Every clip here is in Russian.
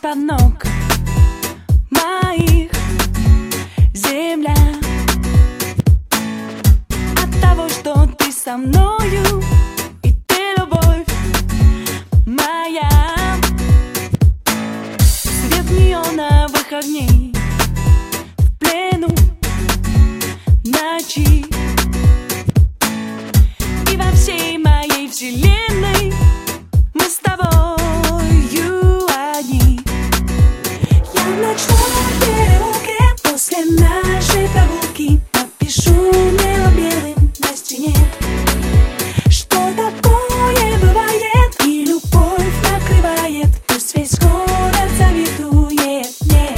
из-под ног моих земля от того, что ты со мною, и ты любовь моя. Свет неоновых огней в плену ночи, и во всей моей вселенной мы с тобою одни. Я в ночном переулке после нашей прогулки напишу белым на стене, что такое бывает, и любовь накрывает, пусть весь город завидует мне.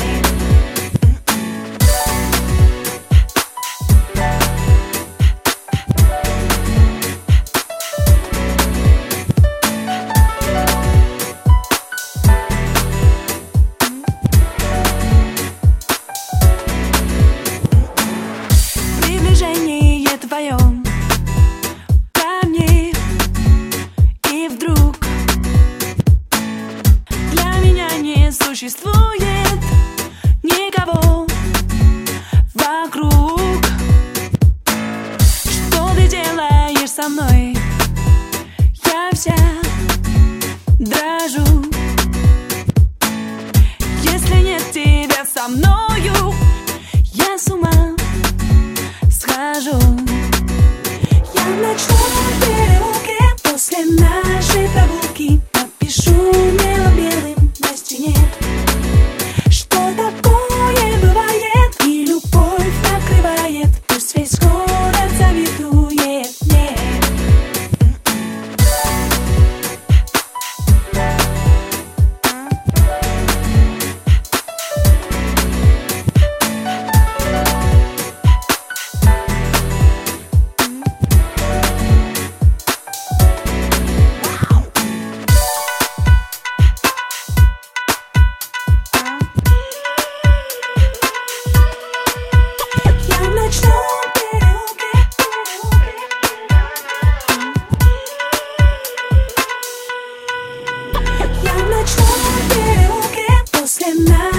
Приближение твое ко мне, и вдруг для меня не существует никого вокруг. Что ты делаешь со мной? Я вся дрожу. Если нет тебя со мною, я с ума схожу. Я в ночном переулке после нашей прогулки напишу белым на стене, что такое бывает, и любовь накрывает, пусть весь город завидует мне. Я в ночном переулке после нас.